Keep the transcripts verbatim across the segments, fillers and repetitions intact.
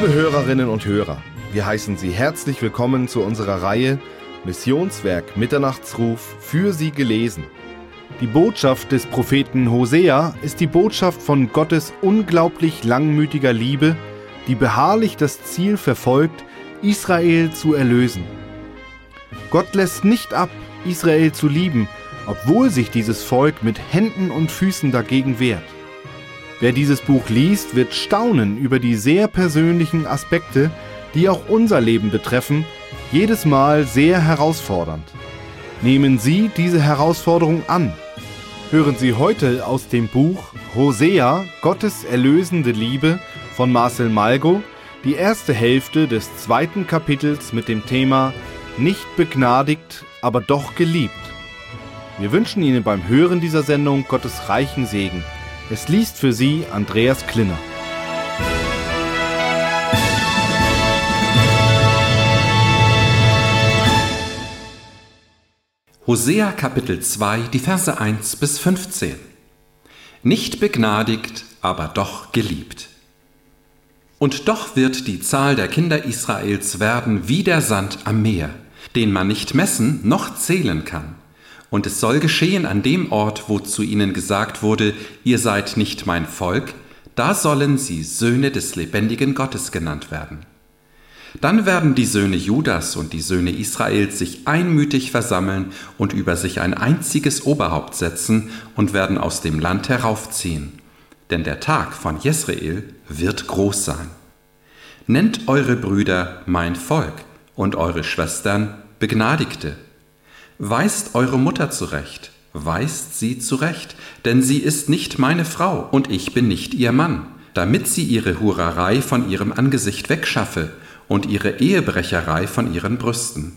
Liebe Hörerinnen und Hörer, wir heißen Sie herzlich willkommen zu unserer Reihe Missionswerk Mitternachtsruf für Sie gelesen. Die Botschaft des Propheten Hosea ist die Botschaft von Gottes unglaublich langmütiger Liebe, die beharrlich das Ziel verfolgt, Israel zu erlösen. Gott lässt nicht ab, Israel zu lieben, obwohl sich dieses Volk mit Händen und Füßen dagegen wehrt. Wer dieses Buch liest, wird staunen über die sehr persönlichen Aspekte, die auch unser Leben betreffen, jedes Mal sehr herausfordernd. Nehmen Sie diese Herausforderung an. Hören Sie heute aus dem Buch Hosea, Gottes erlösende Liebe von Marcel Malgo, die erste Hälfte des zweiten Kapitels mit dem Thema Nicht begnadigt, aber doch geliebt. Wir wünschen Ihnen beim Hören dieser Sendung Gottes reichen Segen. Es liest für Sie Andreas Klinner. Hosea Kapitel zwei, die Verse eins bis fünfzehn. Nicht begnadigt, aber doch geliebt. Und doch wird die Zahl der Kinder Israels werden wie der Sand am Meer, den man nicht messen noch zählen kann. Und es soll geschehen an dem Ort, wo zu ihnen gesagt wurde, ihr seid nicht mein Volk, da sollen sie Söhne des lebendigen Gottes genannt werden. Dann werden die Söhne Judas und die Söhne Israels sich einmütig versammeln und über sich ein einziges Oberhaupt setzen und werden aus dem Land heraufziehen. Denn der Tag von Jesrael wird groß sein. Nennt eure Brüder mein Volk und eure Schwestern Begnadigte. Weist eure Mutter zurecht, weist sie zurecht, denn sie ist nicht meine Frau und ich bin nicht ihr Mann, damit sie ihre Hurerei von ihrem Angesicht wegschaffe und ihre Ehebrecherei von ihren Brüsten.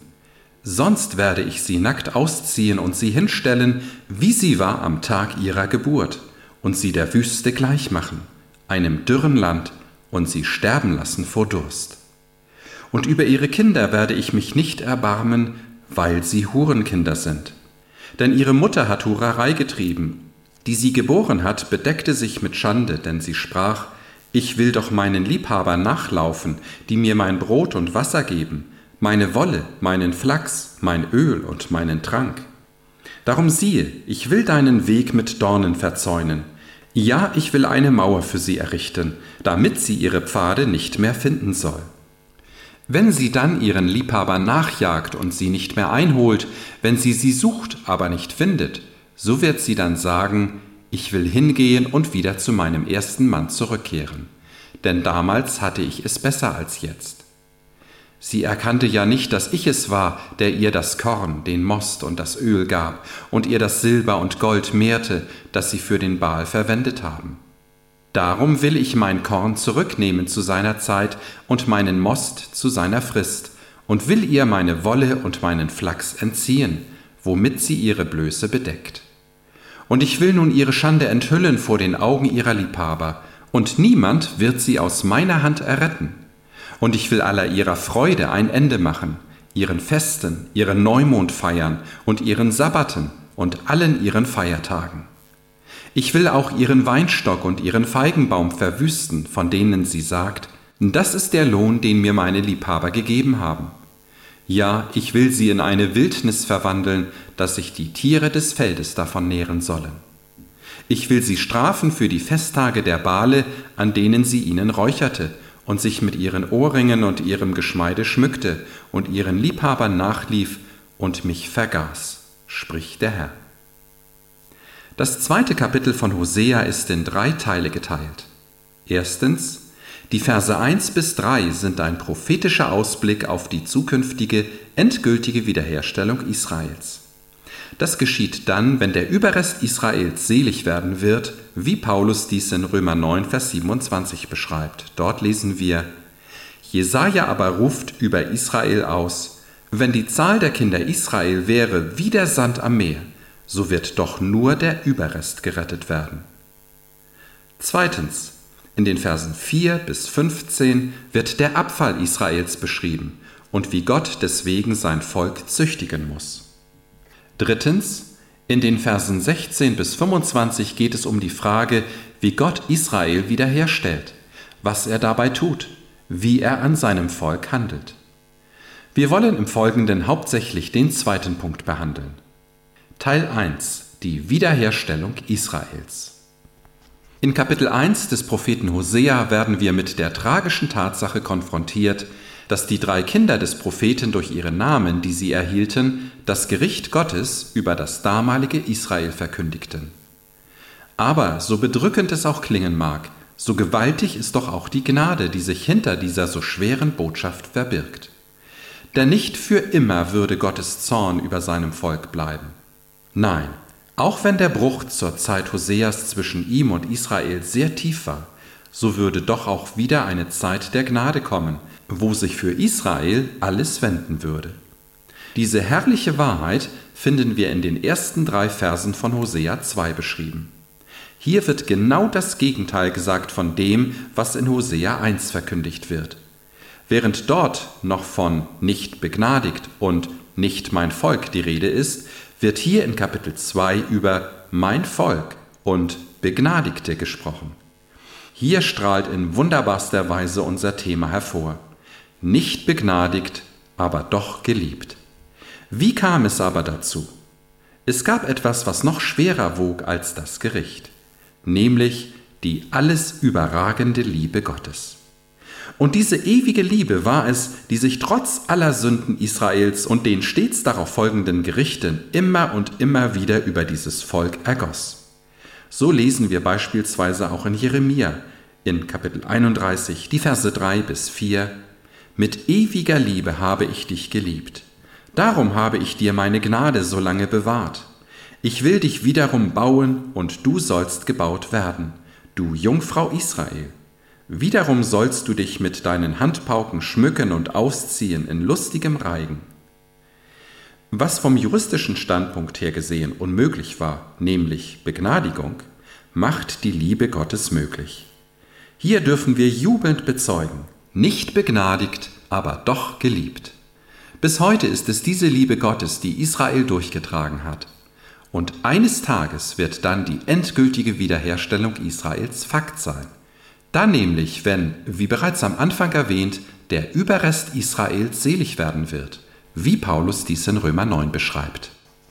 Sonst werde ich sie nackt ausziehen und sie hinstellen, wie sie war am Tag ihrer Geburt, und sie der Wüste gleich machen, einem dürren Land, und sie sterben lassen vor Durst. Und über ihre Kinder werde ich mich nicht erbarmen, weil sie Hurenkinder sind. Denn ihre Mutter hat Hurerei getrieben. Die sie geboren hat, bedeckte sich mit Schande, denn sie sprach, ich will doch meinen Liebhabern nachlaufen, die mir mein Brot und Wasser geben, meine Wolle, meinen Flachs, mein Öl und meinen Trank. Darum siehe, ich will deinen Weg mit Dornen verzäunen. Ja, ich will eine Mauer für sie errichten, damit sie ihre Pfade nicht mehr finden soll. Wenn sie dann ihren Liebhabern nachjagt und sie nicht mehr einholt, wenn sie sie sucht, aber nicht findet, so wird sie dann sagen, ich will hingehen und wieder zu meinem ersten Mann zurückkehren, denn damals hatte ich es besser als jetzt. Sie erkannte ja nicht, dass ich es war, der ihr das Korn, den Most und das Öl gab und ihr das Silber und Gold mehrte, das sie für den Baal verwendet haben. Darum will ich mein Korn zurücknehmen zu seiner Zeit und meinen Most zu seiner Frist und will ihr meine Wolle und meinen Flachs entziehen, womit sie ihre Blöße bedeckt. Und ich will nun ihre Schande enthüllen vor den Augen ihrer Liebhaber, und niemand wird sie aus meiner Hand erretten. Und ich will aller ihrer Freude ein Ende machen, ihren Festen, ihren Neumondfeiern und ihren Sabbaten und allen ihren Feiertagen. Ich will auch ihren Weinstock und ihren Feigenbaum verwüsten, von denen sie sagt, das ist der Lohn, den mir meine Liebhaber gegeben haben. Ja, ich will sie in eine Wildnis verwandeln, dass sich die Tiere des Feldes davon nähren sollen. Ich will sie strafen für die Festtage der Bale, an denen sie ihnen räucherte und sich mit ihren Ohrringen und ihrem Geschmeide schmückte und ihren Liebhabern nachlief und mich vergaß, spricht der Herr. Das zweite Kapitel von Hosea ist in drei Teile geteilt. Erstens, die Verse eins bis drei sind ein prophetischer Ausblick auf die zukünftige, endgültige Wiederherstellung Israels. Das geschieht dann, wenn der Überrest Israels selig werden wird, wie Paulus dies in Römer neun, Vers siebenundzwanzig beschreibt. Dort lesen wir, Jesaja aber ruft über Israel aus, wenn die Zahl der Kinder Israel wäre wie der Sand am Meer, so wird doch nur der Überrest gerettet werden. Zweitens, in den Versen vier bis fünfzehn wird der Abfall Israels beschrieben und wie Gott deswegen sein Volk züchtigen muss. Drittens, in den Versen sechzehn bis fünfundzwanzig geht es um die Frage, wie Gott Israel wiederherstellt, was er dabei tut, wie er an seinem Volk handelt. Wir wollen im Folgenden hauptsächlich den zweiten Punkt behandeln. Teil eins. Die Wiederherstellung Israels. In Kapitel eins des Propheten Hosea werden wir mit der tragischen Tatsache konfrontiert, dass die drei Kinder des Propheten durch ihre Namen, die sie erhielten, das Gericht Gottes über das damalige Israel verkündigten. Aber so bedrückend es auch klingen mag, so gewaltig ist doch auch die Gnade, die sich hinter dieser so schweren Botschaft verbirgt. Denn nicht für immer würde Gottes Zorn über seinem Volk bleiben. Nein, auch wenn der Bruch zur Zeit Hoseas zwischen ihm und Israel sehr tief war, so würde doch auch wieder eine Zeit der Gnade kommen, wo sich für Israel alles wenden würde. Diese herrliche Wahrheit finden wir in den ersten drei Versen von Hosea zwei beschrieben. Hier wird genau das Gegenteil gesagt von dem, was in Hosea eins verkündigt wird. Während dort noch von nicht begnadigt und nicht mein Volk die Rede ist, wird hier in Kapitel zwei über mein Volk und Begnadigte gesprochen. Hier strahlt in wunderbarster Weise unser Thema hervor. Nicht begnadigt, aber doch geliebt. Wie kam es aber dazu? Es gab etwas, was noch schwerer wog als das Gericht, nämlich die alles überragende Liebe Gottes. Und diese ewige Liebe war es, die sich trotz aller Sünden Israels und den stets darauf folgenden Gerichten immer und immer wieder über dieses Volk ergoss. So lesen wir beispielsweise auch in Jeremia in Kapitel einunddreißig, die Verse drei bis vier: Mit ewiger Liebe habe ich dich geliebt. Darum habe ich dir meine Gnade so lange bewahrt. Ich will dich wiederum bauen, und du sollst gebaut werden, du Jungfrau Israel. Wiederum sollst du dich mit deinen Handpauken schmücken und ausziehen in lustigem Reigen. Was vom juristischen Standpunkt her gesehen unmöglich war, nämlich Begnadigung, macht die Liebe Gottes möglich. Hier dürfen wir jubelnd bezeugen, nicht begnadigt, aber doch geliebt. Bis heute ist es diese Liebe Gottes, die Israel durchgetragen hat. Und eines Tages wird dann die endgültige Wiederherstellung Israels Fakt sein. Dann nämlich, wenn, wie bereits am Anfang erwähnt, der Überrest Israels selig werden wird, wie Paulus dies in Römer neun beschreibt.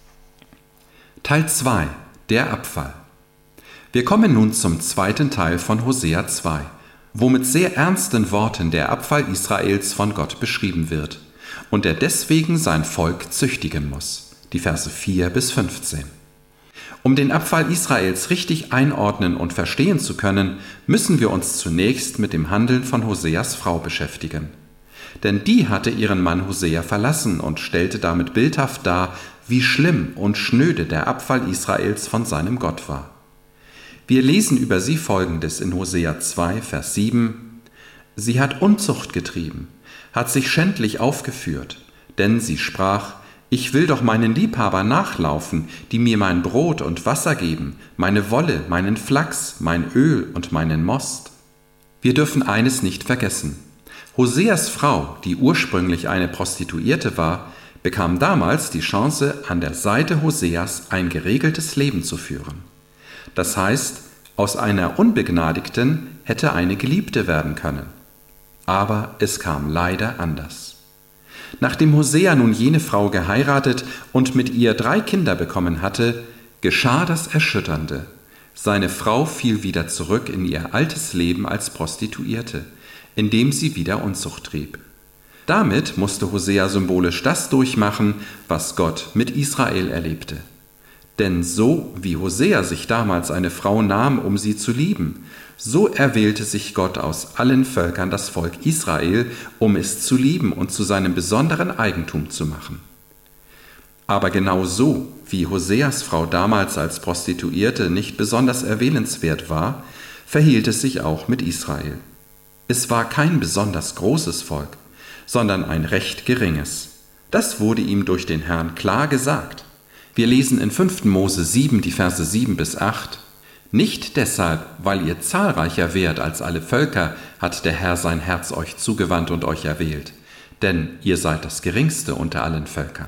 Teil zwei. Der Abfall. Wir kommen nun zum zweiten Teil von Hosea zwei, wo mit sehr ernsten Worten der Abfall Israels von Gott beschrieben wird und er deswegen sein Volk züchtigen muss. Die Verse vier bis fünfzehn. Um den Abfall Israels richtig einordnen und verstehen zu können, müssen wir uns zunächst mit dem Handeln von Hoseas Frau beschäftigen. Denn die hatte ihren Mann Hosea verlassen und stellte damit bildhaft dar, wie schlimm und schnöde der Abfall Israels von seinem Gott war. Wir lesen über sie Folgendes in Hosea zwei, Vers sieben: Sie hat Unzucht getrieben, hat sich schändlich aufgeführt, denn sie sprach: Ich will doch meinen Liebhaber nachlaufen, die mir mein Brot und Wasser geben, meine Wolle, meinen Flachs, mein Öl und meinen Most. Wir dürfen eines nicht vergessen. Hoseas Frau, die ursprünglich eine Prostituierte war, bekam damals die Chance, an der Seite Hoseas ein geregeltes Leben zu führen. Das heißt, aus einer Unbegnadigten hätte eine Geliebte werden können. Aber es kam leider anders. Nachdem Hosea nun jene Frau geheiratet und mit ihr drei Kinder bekommen hatte, geschah das Erschütternde. Seine Frau fiel wieder zurück in ihr altes Leben als Prostituierte, indem sie wieder Unzucht trieb. Damit musste Hosea symbolisch das durchmachen, was Gott mit Israel erlebte. Denn so wie Hosea sich damals eine Frau nahm, um sie zu lieben, so erwählte sich Gott aus allen Völkern das Volk Israel, um es zu lieben und zu seinem besonderen Eigentum zu machen. Aber genau so, wie Hoseas Frau damals als Prostituierte nicht besonders erwähnenswert war, verhielt es sich auch mit Israel. Es war kein besonders großes Volk, sondern ein recht geringes. Das wurde ihm durch den Herrn klar gesagt. Wir lesen in fünften Mose sieben, die Verse sieben bis acht: Nicht deshalb, weil ihr zahlreicher wärt als alle Völker, hat der Herr sein Herz euch zugewandt und euch erwählt, denn ihr seid das Geringste unter allen Völkern.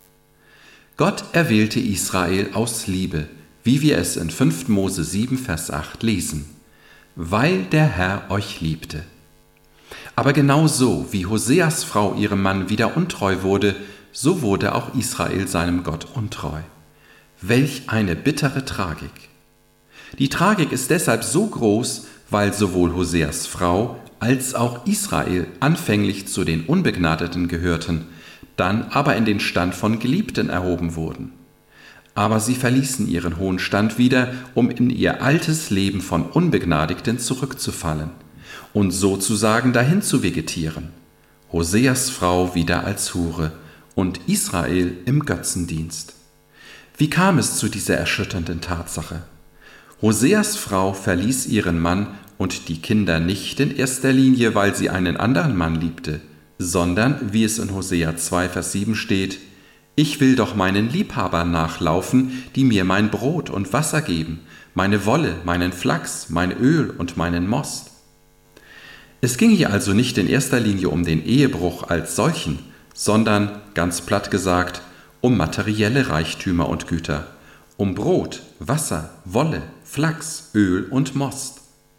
Gott erwählte Israel aus Liebe, wie wir es in fünften Mose sieben, Vers acht lesen, weil der Herr euch liebte. Aber genau so, wie Hoseas Frau ihrem Mann wieder untreu wurde, so wurde auch Israel seinem Gott untreu. Welch eine bittere Tragik! Die Tragik ist deshalb so groß, weil sowohl Hoseas Frau als auch Israel anfänglich zu den Unbegnadeten gehörten, dann aber in den Stand von Geliebten erhoben wurden. Aber sie verließen ihren hohen Stand wieder, um in ihr altes Leben von Unbegnadigten zurückzufallen und sozusagen dahin zu vegetieren. Hoseas Frau wieder als Hure und Israel im Götzendienst. Wie kam es zu dieser erschütternden Tatsache? Hoseas Frau verließ ihren Mann und die Kinder nicht in erster Linie, weil sie einen anderen Mann liebte, sondern, wie es in Hosea zwei, Vers sieben steht, »Ich will doch meinen Liebhabern nachlaufen, die mir mein Brot und Wasser geben, meine Wolle, meinen Flachs, mein Öl und meinen Most.« Es ging hier also nicht in erster Linie um den Ehebruch als solchen, sondern, ganz platt gesagt, um materielle Reichtümer und Güter, um Brot, Wasser, Wolle, Flachs, Öl und Most.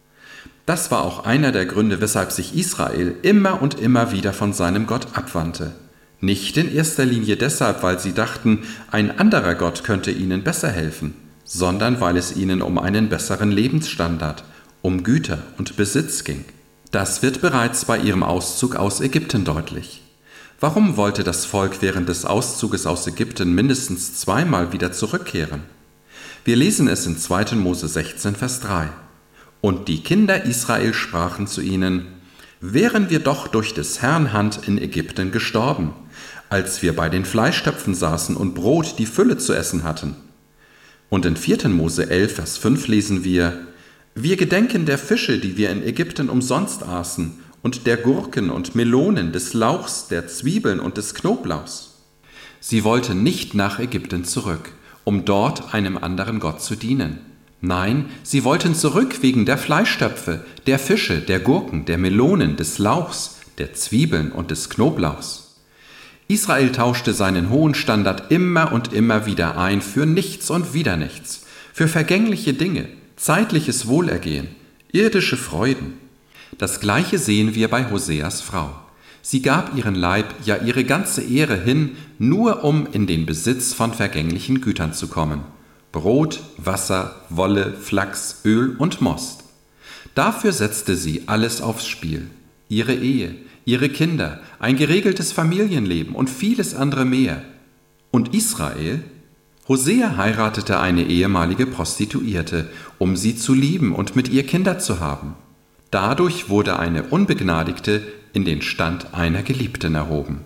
Das war auch einer der Gründe, weshalb sich Israel immer und immer wieder von seinem Gott abwandte. Nicht in erster Linie deshalb, weil sie dachten, ein anderer Gott könnte ihnen besser helfen, sondern weil es ihnen um einen besseren Lebensstandard, um Güter und Besitz ging. Das wird bereits bei ihrem Auszug aus Ägypten deutlich. Warum wollte das Volk während des Auszuges aus Ägypten mindestens zweimal wieder zurückkehren? Wir lesen es in zweiter Mose sechzehn, Vers drei. Und die Kinder Israel sprachen zu ihnen, wären wir doch durch des Herrn Hand in Ägypten gestorben, als wir bei den Fleischtöpfen saßen und Brot die Fülle zu essen hatten. Und in vierter Mose elf, Vers fünf lesen wir, wir gedenken der Fische, die wir in Ägypten umsonst aßen, und der Gurken und Melonen, des Lauchs, der Zwiebeln und des Knoblauchs. Sie wollten nicht nach Ägypten zurück, um dort einem anderen Gott zu dienen. Nein, sie wollten zurück wegen der Fleischtöpfe, der Fische, der Gurken, der Melonen, des Lauchs, der Zwiebeln und des Knoblauchs. Israel tauschte seinen hohen Standard immer und immer wieder ein für nichts und wieder nichts, für vergängliche Dinge, zeitliches Wohlergehen, irdische Freuden. Das Gleiche sehen wir bei Hoseas Frau. Sie gab ihren Leib, ja ihre ganze Ehre hin, nur um in den Besitz von vergänglichen Gütern zu kommen. Brot, Wasser, Wolle, Flachs, Öl und Most. Dafür setzte sie alles aufs Spiel. Ihre Ehe, ihre Kinder, ein geregeltes Familienleben und vieles andere mehr. Und Israel? Hosea heiratete eine ehemalige Prostituierte, um sie zu lieben und mit ihr Kinder zu haben. Dadurch wurde eine Unbegnadigte in den Stand einer Geliebten erhoben.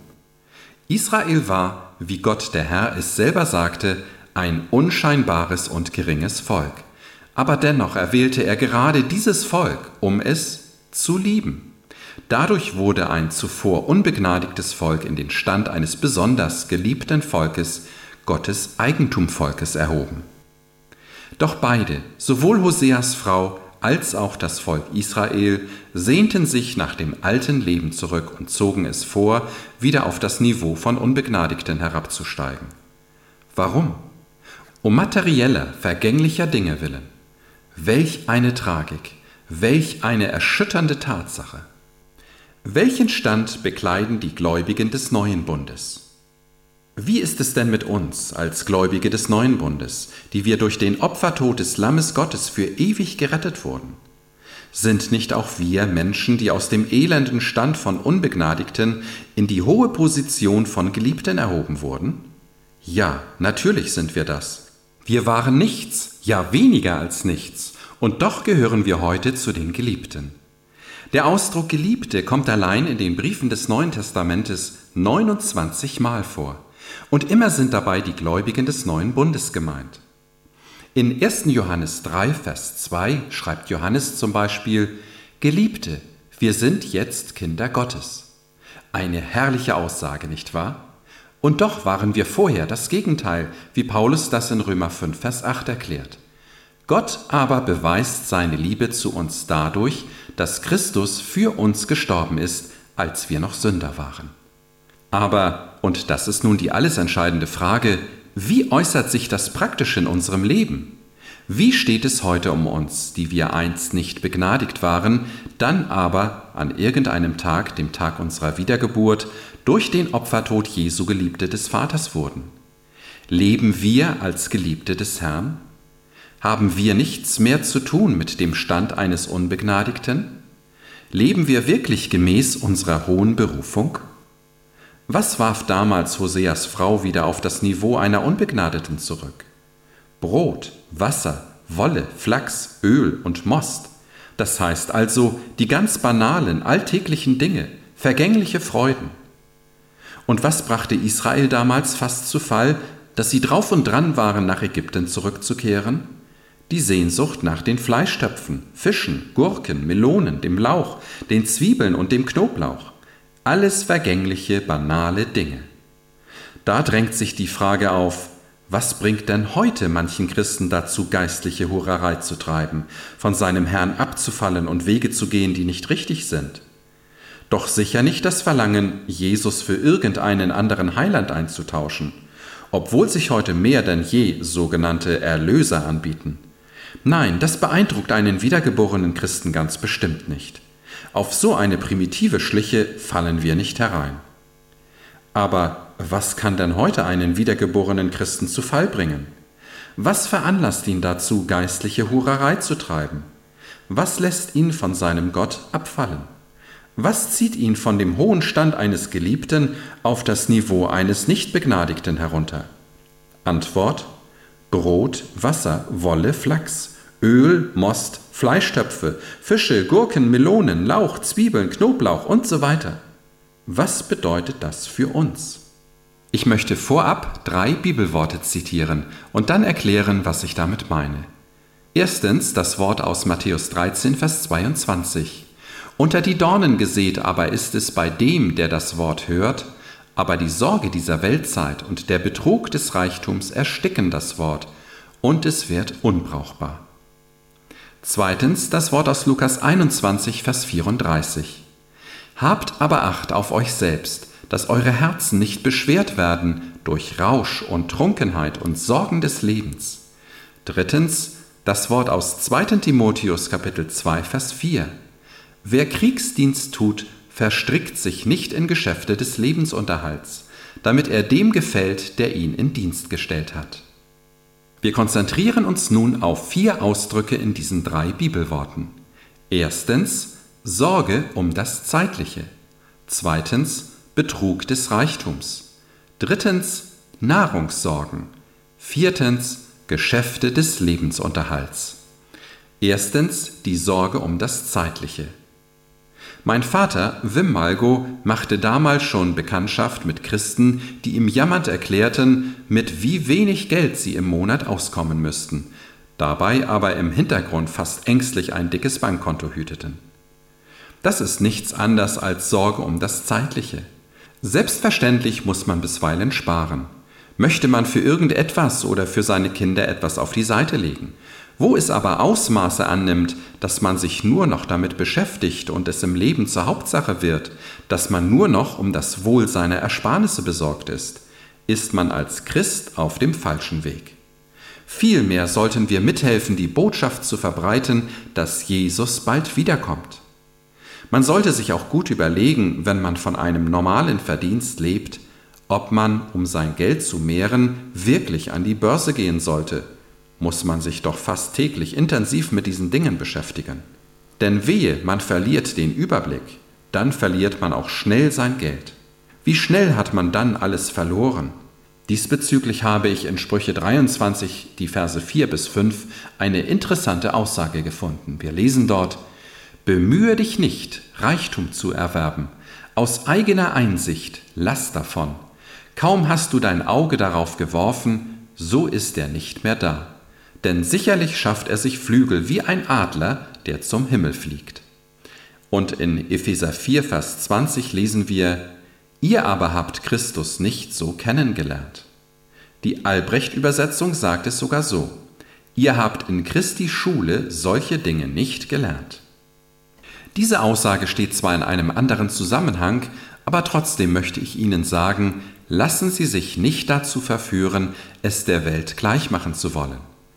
Israel war, wie Gott der Herr es selber sagte, ein unscheinbares und geringes Volk. Aber dennoch erwählte er gerade dieses Volk, um es zu lieben. Dadurch wurde ein zuvor unbegnadigtes Volk in den Stand eines besonders geliebten Volkes, Gottes Eigentumvolkes, erhoben. Doch beide, sowohl Hoseas Frau als auch das Volk Israel, sehnten sich nach dem alten Leben zurück und zogen es vor, wieder auf das Niveau von Unbegnadigten herabzusteigen. Warum? Um materieller, vergänglicher Dinge willen. Welch eine Tragik, welch eine erschütternde Tatsache. Welchen Stand bekleiden die Gläubigen des Neuen Bundes? Wie ist es denn mit uns als Gläubige des Neuen Bundes, die wir durch den Opfertod des Lammes Gottes für ewig gerettet wurden? Sind nicht auch wir Menschen, die aus dem elenden Stand von Unbegnadigten in die hohe Position von Geliebten erhoben wurden? Ja, natürlich sind wir das. Wir waren nichts, ja weniger als nichts, und doch gehören wir heute zu den Geliebten. Der Ausdruck Geliebte kommt allein in den Briefen des Neuen Testamentes neunundzwanzig Mal vor. Und immer sind dabei die Gläubigen des Neuen Bundes gemeint. In erster Johannes drei, Vers zwei schreibt Johannes zum Beispiel, Geliebte, wir sind jetzt Kinder Gottes. Eine herrliche Aussage, nicht wahr? Und doch waren wir vorher das Gegenteil, wie Paulus das in Römer fünf, Vers acht erklärt. Gott aber beweist seine Liebe zu uns dadurch, dass Christus für uns gestorben ist, als wir noch Sünder waren. Aber, und das ist nun die alles entscheidende Frage, wie äußert sich das praktisch in unserem Leben? Wie steht es heute um uns, die wir einst nicht begnadigt waren, dann aber an irgendeinem Tag, dem Tag unserer Wiedergeburt, durch den Opfertod Jesu Geliebte des Vaters wurden? Leben wir als Geliebte des Herrn? Haben wir nichts mehr zu tun mit dem Stand eines Unbegnadigten? Leben wir wirklich gemäß unserer hohen Berufung? Was warf damals Hoseas Frau wieder auf das Niveau einer Unbegnadeten zurück? Brot, Wasser, Wolle, Flachs, Öl und Most. Das heißt also die ganz banalen, alltäglichen Dinge, vergängliche Freuden. Und was brachte Israel damals fast zu Fall, dass sie drauf und dran waren, nach Ägypten zurückzukehren? Die Sehnsucht nach den Fleischtöpfen, Fischen, Gurken, Melonen, dem Lauch, den Zwiebeln und dem Knoblauch. Alles vergängliche, banale Dinge. Da drängt sich die Frage auf, was bringt denn heute manchen Christen dazu, geistliche Hurerei zu treiben, von seinem Herrn abzufallen und Wege zu gehen, die nicht richtig sind? Doch sicher nicht das Verlangen, Jesus für irgendeinen anderen Heiland einzutauschen, obwohl sich heute mehr denn je sogenannte Erlöser anbieten. Nein, das beeindruckt einen wiedergeborenen Christen ganz bestimmt nicht. Auf so eine primitive Schliche fallen wir nicht herein. Aber was kann denn heute einen wiedergeborenen Christen zu Fall bringen? Was veranlasst ihn dazu, geistliche Hurerei zu treiben? Was lässt ihn von seinem Gott abfallen? Was zieht ihn von dem hohen Stand eines Geliebten auf das Niveau eines Nichtbegnadigten herunter? Antwort: Brot, Wasser, Wolle, Flachs, Öl, Most, Fleischtöpfe, Fische, Gurken, Melonen, Lauch, Zwiebeln, Knoblauch und so weiter. Was bedeutet das für uns? Ich möchte vorab drei Bibelworte zitieren und dann erklären, was ich damit meine. Erstens das Wort aus Matthäus dreizehn, Vers zweiundzwanzig. Unter die Dornen gesät aber ist es bei dem, der das Wort hört, aber die Sorge dieser Weltzeit und der Betrug des Reichtums ersticken das Wort, und es wird unbrauchbar. Zweitens das Wort aus Lukas einundzwanzig, Vers vierunddreißig. Habt aber Acht auf euch selbst, dass eure Herzen nicht beschwert werden durch Rausch und Trunkenheit und Sorgen des Lebens. Drittens das Wort aus zweiten Timotheus Kapitel zwei, Vers vier. Wer Kriegsdienst tut, verstrickt sich nicht in Geschäfte des Lebensunterhalts, damit er dem gefällt, der ihn in Dienst gestellt hat. Wir konzentrieren uns nun auf vier Ausdrücke in diesen drei Bibelworten. Erstens Sorge um das Zeitliche. Zweitens Betrug des Reichtums. Drittens Nahrungssorgen. Viertens Geschäfte des Lebensunterhalts. Erstens die Sorge um das Zeitliche. Mein Vater, Wim Malgo, machte damals schon Bekanntschaft mit Christen, die ihm jammernd erklärten, mit wie wenig Geld sie im Monat auskommen müssten, dabei aber im Hintergrund fast ängstlich ein dickes Bankkonto hüteten. Das ist nichts anderes als Sorge um das Zeitliche. Selbstverständlich muss man bisweilen sparen. Möchte man für irgendetwas oder für seine Kinder etwas auf die Seite legen. Wo es aber Ausmaße annimmt, dass man sich nur noch damit beschäftigt und es im Leben zur Hauptsache wird, dass man nur noch um das Wohl seiner Ersparnisse besorgt ist, ist man als Christ auf dem falschen Weg. Vielmehr sollten wir mithelfen, die Botschaft zu verbreiten, dass Jesus bald wiederkommt. Man sollte sich auch gut überlegen, wenn man von einem normalen Verdienst lebt, ob man, um sein Geld zu mehren, wirklich an die Börse gehen sollte. Muss man sich doch fast täglich intensiv mit diesen Dingen beschäftigen. Denn wehe, man verliert den Überblick, dann verliert man auch schnell sein Geld. Wie schnell hat man dann alles verloren? Diesbezüglich habe ich in Sprüche dreiundzwanzig, die Verse vier bis fünf, eine interessante Aussage gefunden. Wir lesen dort: Bemühe dich nicht, Reichtum zu erwerben. Aus eigener Einsicht lass davon. Kaum hast du dein Auge darauf geworfen, so ist er nicht mehr da. Denn sicherlich schafft er sich Flügel wie ein Adler, der zum Himmel fliegt. Und in Epheser vier, Vers zwanzig lesen wir: Ihr aber habt Christus nicht so kennengelernt. Die Albrecht-Übersetzung sagt es sogar so: Ihr habt in Christi Schule solche Dinge nicht gelernt. Diese Aussage steht zwar in einem anderen Zusammenhang, aber trotzdem möchte ich Ihnen sagen, lassen Sie sich nicht dazu verführen, es der Welt gleichmachen zu wollen.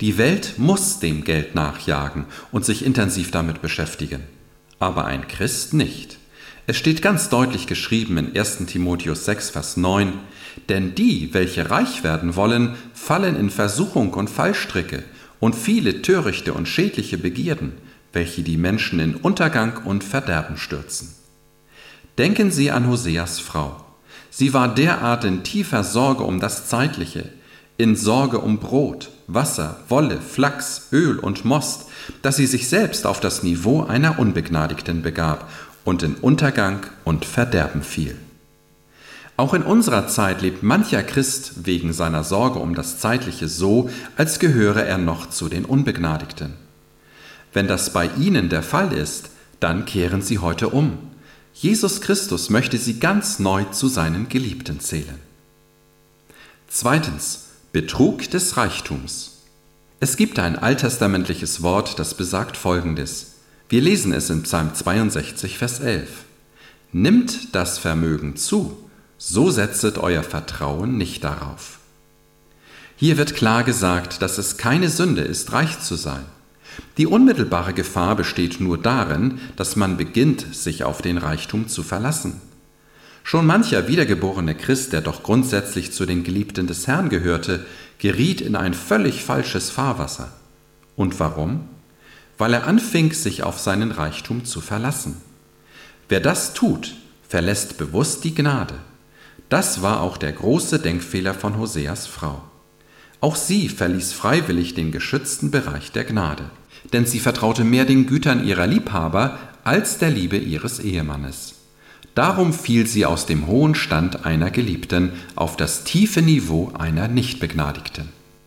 Die Welt muss dem Geld nachjagen und sich intensiv damit beschäftigen, aber ein Christ nicht. Es steht ganz deutlich geschrieben in ersten Timotheus sechs, Vers neun, denn die, welche reich werden wollen, fallen in Versuchung und Fallstricke und viele törichte und schädliche Begierden, welche die Menschen in Untergang und Verderben stürzen. Denken Sie an Hoseas Frau. Sie war derart in tiefer Sorge um das Zeitliche, in Sorge um Brot, Wasser, Wolle, Flachs, Öl und Most, dass sie sich selbst auf das Niveau einer Unbegnadigten begab und in Untergang und Verderben fiel. Auch in unserer Zeit lebt mancher Christ wegen seiner Sorge um das Zeitliche so, als gehöre er noch zu den Unbegnadigten. Wenn das bei Ihnen der Fall ist, dann kehren Sie heute um. Jesus Christus möchte Sie ganz neu zu seinen Geliebten zählen. Zweitens, Betrug des Reichtums. Es gibt ein alttestamentliches Wort, das besagt Folgendes. Wir lesen es in Psalm zweiundsechzig, Vers elf. Nimmt das Vermögen zu, so setzet euer Vertrauen nicht darauf. Hier wird klar gesagt, dass es keine Sünde ist, reich zu sein. Die unmittelbare Gefahr besteht nur darin, dass man beginnt, sich auf den Reichtum zu verlassen. Schon mancher wiedergeborene Christ, der doch grundsätzlich zu den Geliebten des Herrn gehörte, geriet in ein völlig falsches Fahrwasser. Und warum? Weil er anfing, sich auf seinen Reichtum zu verlassen. Wer das tut, verlässt bewusst die Gnade. Das war auch der große Denkfehler von Hoseas Frau. Auch sie verließ freiwillig den geschützten Bereich der Gnade, denn sie vertraute mehr den Gütern ihrer Liebhaber als der Liebe ihres Ehemannes. Darum fiel sie aus dem hohen Stand einer Geliebten auf das tiefe Niveau einer Nichtbegnadigten.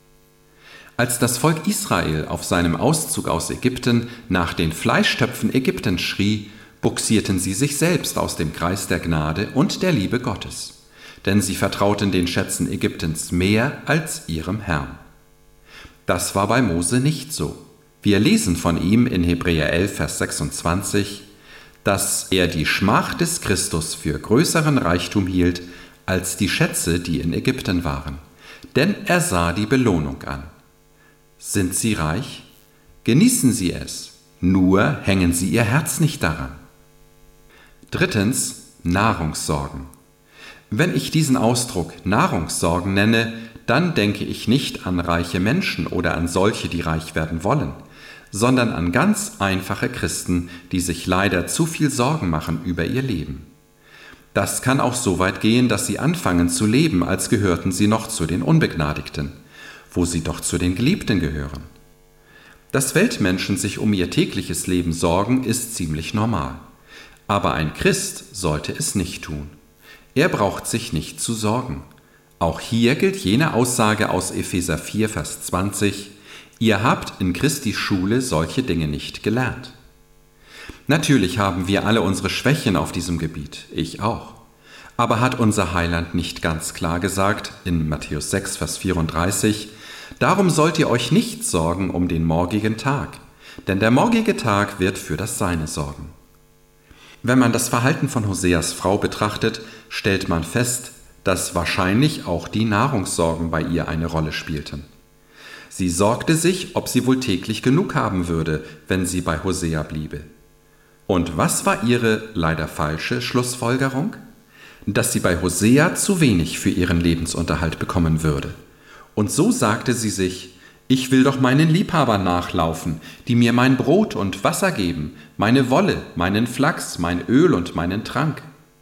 Als das Volk Israel auf seinem Auszug aus Ägypten nach den Fleischtöpfen Ägyptens schrie, buxierten sie sich selbst aus dem Kreis der Gnade und der Liebe Gottes, denn sie vertrauten den Schätzen Ägyptens mehr als ihrem Herrn. Das war bei Mose nicht so. Wir lesen von ihm in Hebräer elf, Vers sechsundzwanzig, dass er die Schmach des Christus für größeren Reichtum hielt als die Schätze, die in Ägypten waren. Denn er sah die Belohnung an. Sind Sie reich? Genießen Sie es, nur hängen Sie Ihr Herz nicht daran. Drittens, Nahrungssorgen. Wenn ich diesen Ausdruck Nahrungssorgen nenne, dann denke ich nicht an reiche Menschen oder an solche, die reich werden wollen, sondern an ganz einfache Christen, die sich leider zu viel Sorgen machen über ihr Leben. Das kann auch so weit gehen, dass sie anfangen zu leben, als gehörten sie noch zu den Unbegnadigten, wo sie doch zu den Geliebten gehören. Dass Weltmenschen sich um ihr tägliches Leben sorgen, ist ziemlich normal. Aber ein Christ sollte es nicht tun. Er braucht sich nicht zu sorgen. Auch hier gilt jene Aussage aus Epheser vier, Vers zwanzig, ihr habt in Christi Schule solche Dinge nicht gelernt. Natürlich haben wir alle unsere Schwächen auf diesem Gebiet, ich auch. Aber hat unser Heiland nicht ganz klar gesagt, in Matthäus sechs, Vers vierunddreißig, darum sollt ihr euch nicht sorgen um den morgigen Tag, denn der morgige Tag wird für das Seine sorgen. Wenn man das Verhalten von Hoseas Frau betrachtet, stellt man fest, dass wahrscheinlich auch die Nahrungssorgen bei ihr eine Rolle spielten. Sie sorgte sich, ob sie wohl täglich genug haben würde, wenn sie bei Hosea bliebe. Und was war ihre leider falsche Schlussfolgerung? Dass sie bei Hosea zu wenig für ihren Lebensunterhalt bekommen würde. Und so sagte sie sich, ich will doch meinen Liebhabern nachlaufen, die mir mein Brot und Wasser geben, meine Wolle, meinen Flachs, mein Öl und meinen Trank.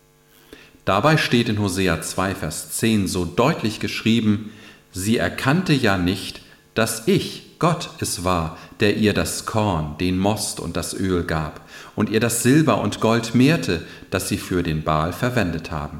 Dabei steht in Hosea zwei, Vers zehn so deutlich geschrieben, sie erkannte ja nicht, dass ich, Gott, es war, der ihr das Korn, den Most und das Öl gab und ihr das Silber und Gold mehrte, das sie für den Baal verwendet haben.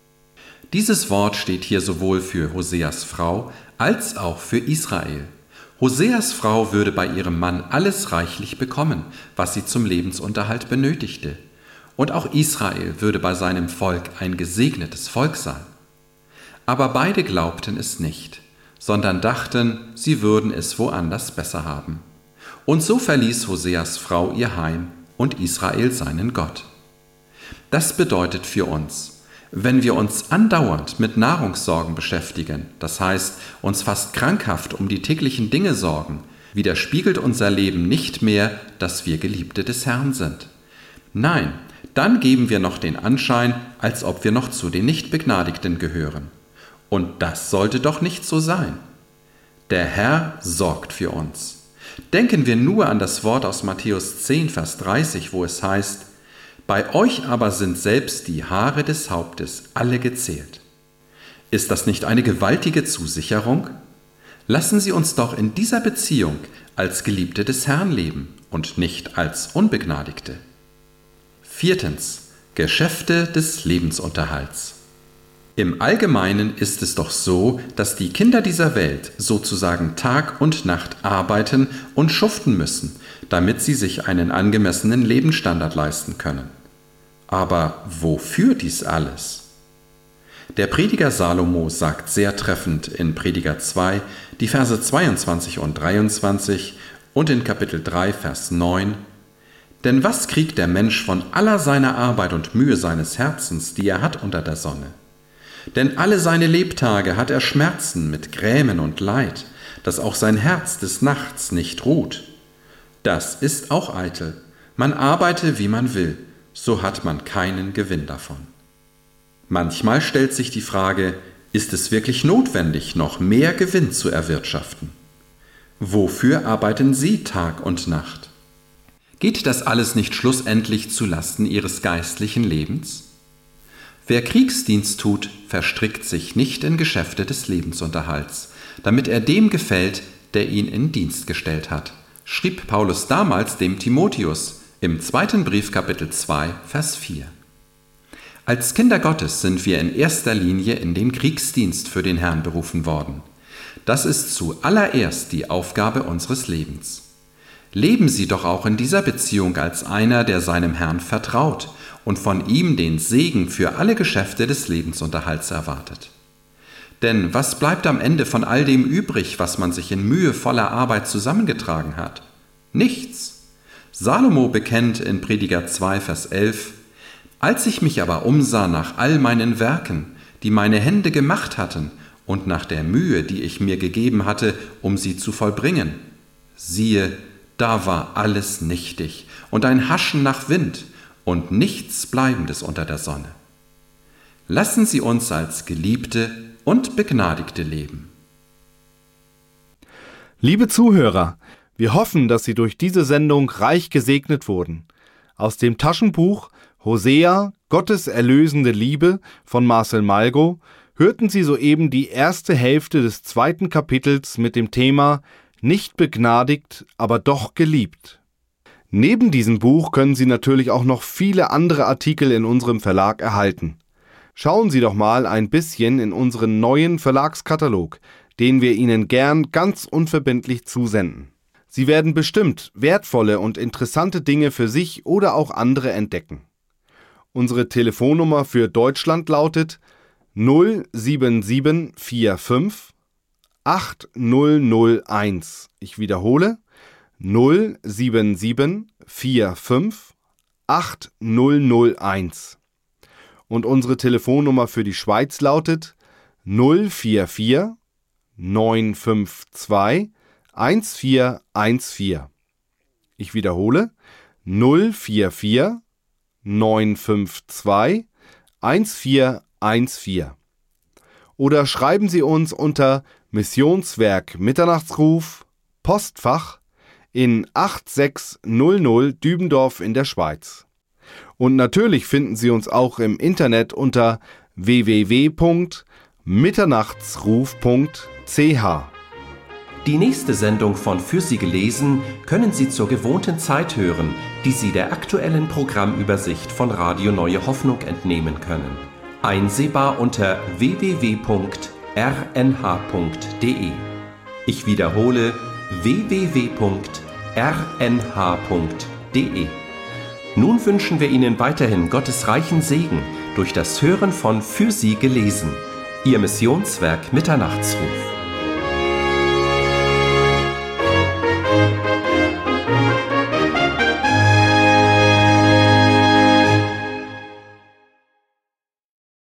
Dieses Wort steht hier sowohl für Hoseas Frau als auch für Israel. Hoseas Frau würde bei ihrem Mann alles reichlich bekommen, was sie zum Lebensunterhalt benötigte. Und auch Israel würde bei seinem Volk ein gesegnetes Volk sein. Aber beide glaubten es nicht, sondern dachten, sie würden es woanders besser haben. Und so verließ Hoseas Frau ihr Heim und Israel seinen Gott. Das bedeutet für uns, Wenn wir uns andauernd mit Nahrungssorgen beschäftigen, das heißt, uns fast krankhaft um die täglichen Dinge sorgen, widerspiegelt unser Leben nicht mehr, dass wir Geliebte des Herrn sind. Nein, dann geben wir noch den Anschein, als ob wir noch zu den Nichtbegnadigten gehören. Und das sollte doch nicht so sein. Der Herr sorgt für uns. Denken wir nur an das Wort aus Matthäus zehn, Vers dreißig, wo es heißt: Bei euch aber sind selbst die Haare des Hauptes alle gezählt. Ist das nicht eine gewaltige Zusicherung? Lassen Sie uns doch in dieser Beziehung als Geliebte des Herrn leben und nicht als Unbegnadigte. Viertens. Geschäfte des Lebensunterhalts. Im Allgemeinen ist es doch so, dass die Kinder dieser Welt sozusagen Tag und Nacht arbeiten und schuften müssen, damit sie sich einen angemessenen Lebensstandard leisten können. Aber wofür dies alles? Der Prediger Salomo sagt sehr treffend in Prediger zwei, die Verse zweiundzwanzig und dreiundzwanzig und in Kapitel drei, Vers neun: Denn was kriegt der Mensch von aller seiner Arbeit und Mühe seines Herzens, die er hat unter der Sonne? Denn alle seine Lebtage hat er Schmerzen mit Grämen und Leid, dass auch sein Herz des Nachts nicht ruht. Das ist auch eitel. Man arbeite, wie man will, so hat man keinen Gewinn davon. Manchmal stellt sich die Frage, ist es wirklich notwendig, noch mehr Gewinn zu erwirtschaften? Wofür arbeiten Sie Tag und Nacht? Geht das alles nicht schlussendlich zu Lasten Ihres geistlichen Lebens? Wer Kriegsdienst tut, verstrickt sich nicht in Geschäfte des Lebensunterhalts, damit er dem gefällt, der ihn in Dienst gestellt hat, schrieb Paulus damals dem Timotheus im zweiten Brief Kapitel zwei, Vers vier. Als Kinder Gottes sind wir in erster Linie in den Kriegsdienst für den Herrn berufen worden. Das ist zuallererst die Aufgabe unseres Lebens. Leben Sie doch auch in dieser Beziehung als einer, der seinem Herrn vertraut und von ihm den Segen für alle Geschäfte des Lebensunterhalts erwartet. Denn was bleibt am Ende von all dem übrig, was man sich in mühevoller Arbeit zusammengetragen hat? Nichts. Salomo bekennt in Prediger zwei, Vers elf: Als ich mich aber umsah nach all meinen Werken, die meine Hände gemacht hatten, und nach der Mühe, die ich mir gegeben hatte, um sie zu vollbringen, siehe, da war alles nichtig und ein Haschen nach Wind und nichts Bleibendes unter der Sonne. Lassen Sie uns als Geliebte und Begnadigte leben. Liebe Zuhörer, wir hoffen, dass Sie durch diese Sendung reich gesegnet wurden. Aus dem Taschenbuch Hosea, Gottes erlösende Liebe von Marcel Malgo hörten Sie soeben die erste Hälfte des zweiten Kapitels mit dem Thema Nicht begnadigt, aber doch geliebt. Neben diesem Buch können Sie natürlich auch noch viele andere Artikel in unserem Verlag erhalten. Schauen Sie doch mal ein bisschen in unseren neuen Verlagskatalog, den wir Ihnen gern ganz unverbindlich zusenden. Sie werden bestimmt wertvolle und interessante Dinge für sich oder auch andere entdecken. Unsere Telefonnummer für Deutschland lautet null sieben sieben vier fünf acht null null eins. Ich wiederhole null sieben sieben vier fünf acht null null eins. Und unsere Telefonnummer für die Schweiz lautet null vier vier neun fünf zwei eins vier eins vier. Ich wiederhole null vier vier neun fünf zwei eins vier eins vier. Oder schreiben Sie uns unter Missionswerk Mitternachtsruf, Postfach in acht sechs null null Dübendorf in der Schweiz. Und natürlich finden Sie uns auch im Internet unter w w w punkt mitternachtsruf punkt c h. Die nächste Sendung von Für Sie gelesen können Sie zur gewohnten Zeit hören, die Sie der aktuellen Programmübersicht von Radio Neue Hoffnung entnehmen können. Einsehbar unter w w w punkt r n h punkt d e. Ich wiederhole w w w punkt r n h punkt d e. Nun wünschen wir Ihnen weiterhin Gottes reichen Segen durch das Hören von Für Sie gelesen. Ihr Missionswerk Mitternachtsruf.